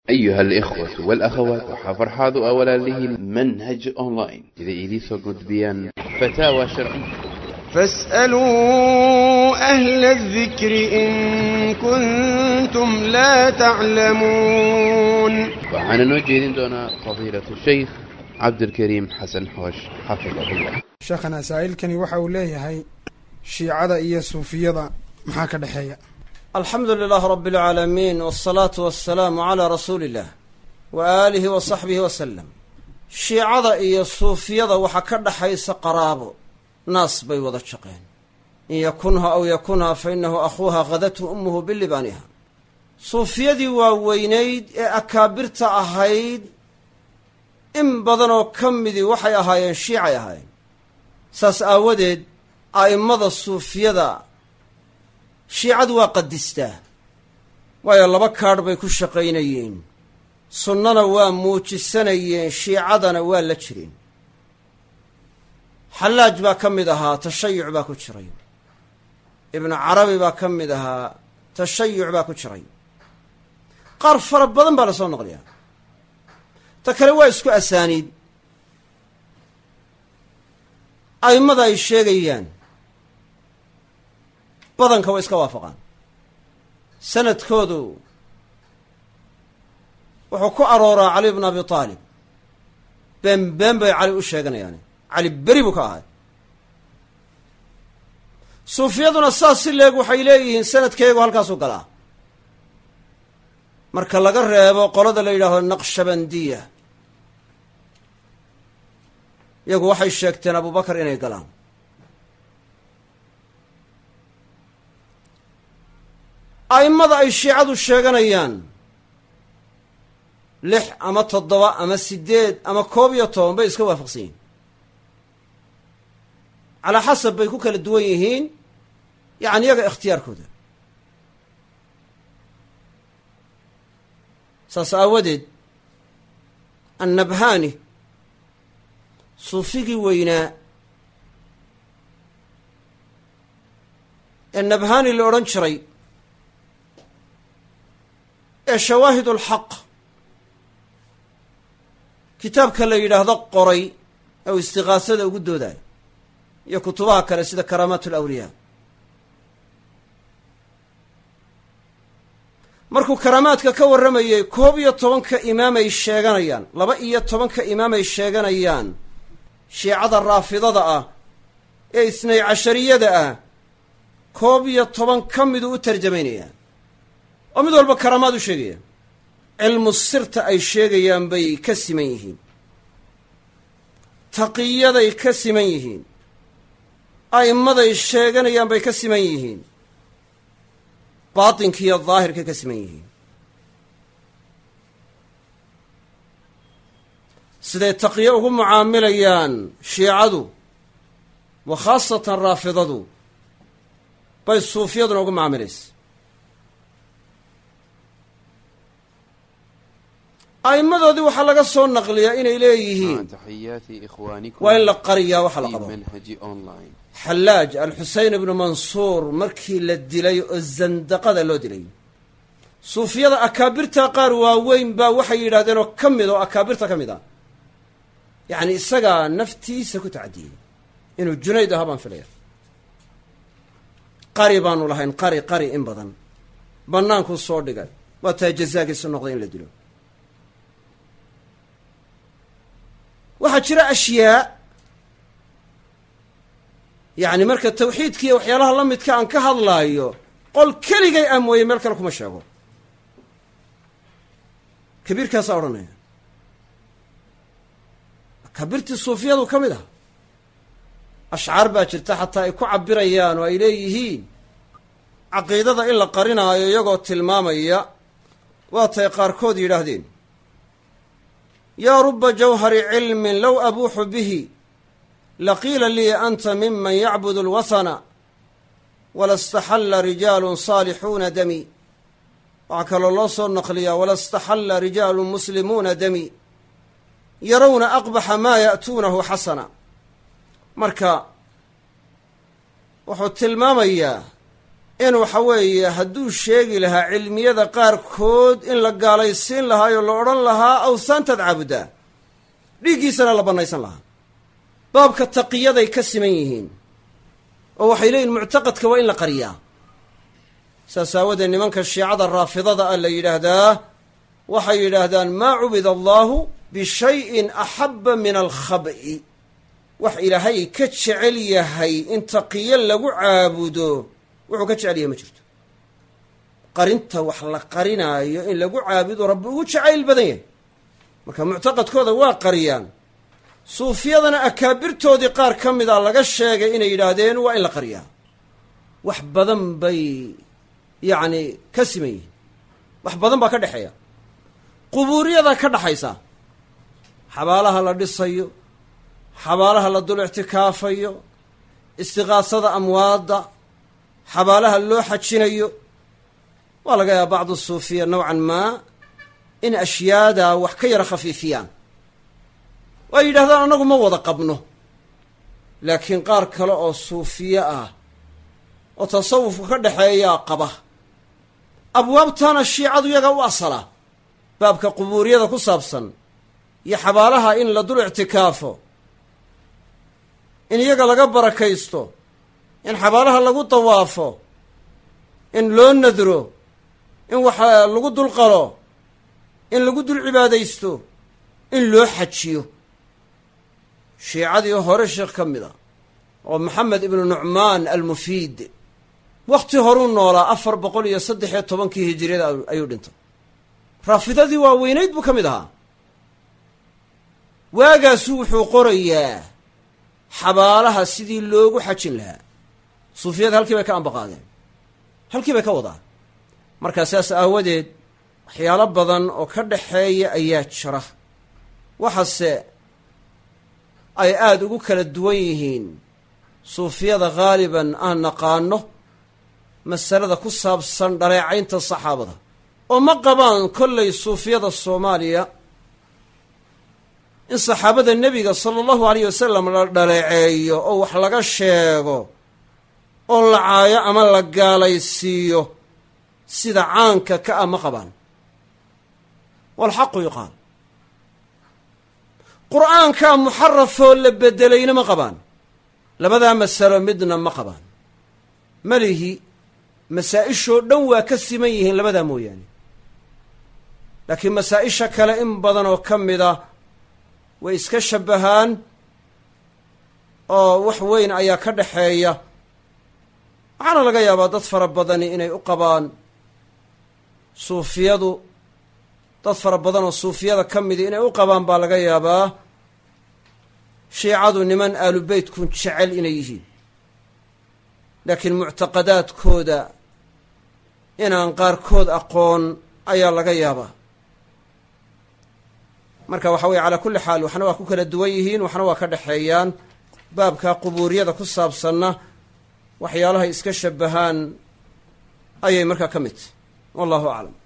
أيها الإخوة والأخوات وحفرحاض أولا له منهج أونلاين إذا إليسو قد بيان فتاوى شرعية فاسألوا أهل الذكر إن كنتم لا تعلمون. وعن نوجه دون فضيلة الشيخ عبد الكريم حسن حوش حفظه الله. شيخنا سائل كان يوحى إليه هاي شيعة إيا صوفية محاكا دحية. الحمد لله رب العالمين والصلاة والسلام على رسول الله وآله وصحبه وسلم. شيعة إيا صوفية وحكا دحيس قرابو ناس بي وضع شقين إن يكونها أو يكونها فإنه أخوها غدته أمه باللبانها. صوفيدي ووينيد أكابرت أهيد إن بدنو كمدي وحي أهايين شيعي أهايين ساس آودد أئمة الصوفيدة شيعة وقدسته ويا الله بكار بي كشقينيين سننا وموجسنيين شيعتنا واللجرين. حلاج با كمدها تشيع با كجري ابن عربي با كمدها تشيع با كجري قار فرب بدن با لسو نقليا تكلي waa isku asaaniid aymada ay sheegayaan badanka way iska waafaqaan sanadkoodu wuxuu ku arooraa cali ibn abi talib been bay cali u sheeganayaan cali beri buu ka ahay. suufiyaduna saas si leeg waxay leeyihiin sanadkeegu halkaasuu galaa marka laga reebo qolada la yidhaahdo naqshabandiya iyagu waxay sheegteen abubakar inay galaan. a'immada ay shiicadu sheeganayaan 6 ama 7 ama 8 ama 11 bay iska waafaqsan yihiin على حسب بيكون كل الدويهين يعني يقع اختيار كذا. سأودد النبهاني صوفيقي ويناء النبهاني الأورنشري الشواهد الحق كتاب كلا يلاه قري أو استغاثة أو قدو داي يكتبها كلا سيدة كرامات الأولياء. markuu karaamaadka ka waramayay 11 imaam ay sheeganayaan 12 imaam ay sheeganayaan shiicada raafidada ah ee isnay cashariyada ah 11 kamid u tarjumaynayaan oo mid walba karaamaad u sheegaya cilmu sirta ay sheegayaan bay ka siman yihiin taqiyada ay ka siman yihiin a'immada ay sheeganayaan bay ka siman yihiin باطن كي الظاهر كاسميه سيدي تقيئهم معامليان شيعدو وخاصة رافضدو باي الصوفيض نوغو معامليس اي ماذا دي وحلقة صون نقلية إنا إليهين تحياتي إخوانكم وإن لقرية وحلقة منهج أونلاين. حلاج الحسين بن منصور مركي للدلي الزندقة لو دلي صوفيا أكابرتا قاروا وين با وحي يرادنو كمدو أكابرتا كمدا يعني السقا نفتي سكت عدي إنه جنيد هبان فلير قريبان ولهين قري إن بدن بنانكو الصور دقال وتجزاك السنقضين لدلو وحجر أشياء يعني مركز التوحيد كي وحيالها الله متكان كهالله يو قل كلي جاي أموي ملك لكم الشعب كبير كاسورنا كبرت الصوفية وكملها أشعار باكر تحت يكو عبريان وإليه عقيدة إلا قرنا يقو التلمامية واتيقار كود يلاهدين يا رب جوهر علم لو أبوح به لقيل لي أنت ممن يعبد الوثن ولا استحل رجال صالحون دمي وعكل الله صور نقليا ولا استحل رجال مسلمون دمي يرون أقبح ما يأتونه حسنا مركا وحو التلمامية in waxa weeye hadduu sheegi lahaa cilmiyada qaarkood in la gaalaysiin lahaayoo la odhan lahaa awsaantaad caabudaa dhiiggiisana la bannaysan lahaa. baabka taqiyaday ka siman yihiin oo waxay leeyihin muctaqadka waa in la qariyaa. saas aawadeed nimanka shiicada raafidada ah la yidhaahdaa waxay yidhaahdaan maa cubida allaahu bishayin axabba min alkhab'i. wax ilaahay ka jecel yahay in taqiyo lagu caabudo wuxuu ka jecel yahay ma jirto. qarinta wax la qarinaayo in lagu caabudo rabbi ugu jacayl badan yahay. marka muctaqadkooda waa qariyaan. suufiyadana akaabirtoodii qaar ka mida laga sheegay inay yidhaahdeen waa in la qariyaa. wax badan bay yacni ka siman yihiin. wax badan baa ka dhexeeya. qubuuriyada ka dhaxaysa xabaalaha la dhisayo, xabaalaha la dul ictikaafayo, istiqaasada amwaadda, xabaalaha loo xajinayo. waa laga yaaba bacdu suufiya nowcan maa in ashyaada wax ka yara khafiifiyaan. way yidhahdaan annagu ma wada qabno, laakiin qaar kale oo suufiye ah oo tasawufka ka dhexeeyaa qaba. abwaabtana shiicadu iyaga u asala. baabka qubuuriyada ku saabsan iyo xabaalaha in la dul ictikaafo, in iyaga laga barakaysto, in xabaalaha lagu dawaafo, in loo nadro, in wax lagu dul qalo, in lagu dul cibaadaysto, in loo xajiyo. shiicadii hore sheekh ka mid a oo maxamed ibnu nucmaan almufiid wakhti horuu noolaa 413 hijiriyada ayuu dhintay. raafidadii waaweynayd buu ka mid ahaa. waagaasu wuxuu qorayaa xabaalaha sidii loogu xajin lahaa. suufiyada halkii bay ka ambaqaadeen, halkii bay ka wadaan. markaa saas aawadeed waxyaalo badan oo ka dhaxeeya ayaa jira. waxaase ay aada ugu kala duwan yihiin suufiyada haaliban aan naqaano masalada ku saabsan dhaleecaynta saxaabada, oo ma qabaan kollay suufiyada soomaaliya in saxaabada nebiga sala allahu alayh wasalam la dhaleeceeyo oo wax laga sheego oo la caayo ama la gaalaysiiyo sida caanka ka ah ma qabaan. walxaqu yuqaal. qur'aankaa muxarafoo la bedelayna ma qabaan. labadaa masalo midna ma qabaan. malihi masaa-ishoo dhan waa ka siman yihiin labadaa mooyaane, laakiin masaa-isha kale in badan oo ka mida way iska shabbahaan oo wax weyn ayaa ka dhaxeeya. waxaana laga yaabaa dad fara badani inay u qabaan suufiyadu, dad fara badan oo suufiyada ka midi inay u qabaan baa laga yaabaa shiicadu niman aalu beytkun jecel inay yihiin, laakiin muctaqadaadkooda inaan qaarkood aqoon ayaa laga yaabaa. marka waxa weye calaa kulli xaal waxna waa ku kala duwan yihiin, waxna waa ka dhexeeyaan. baabka qubuuriyada ku saabsanna waxyaalahay iska shabbahaan ayay markaa ka mid tahy. wallahu aclam.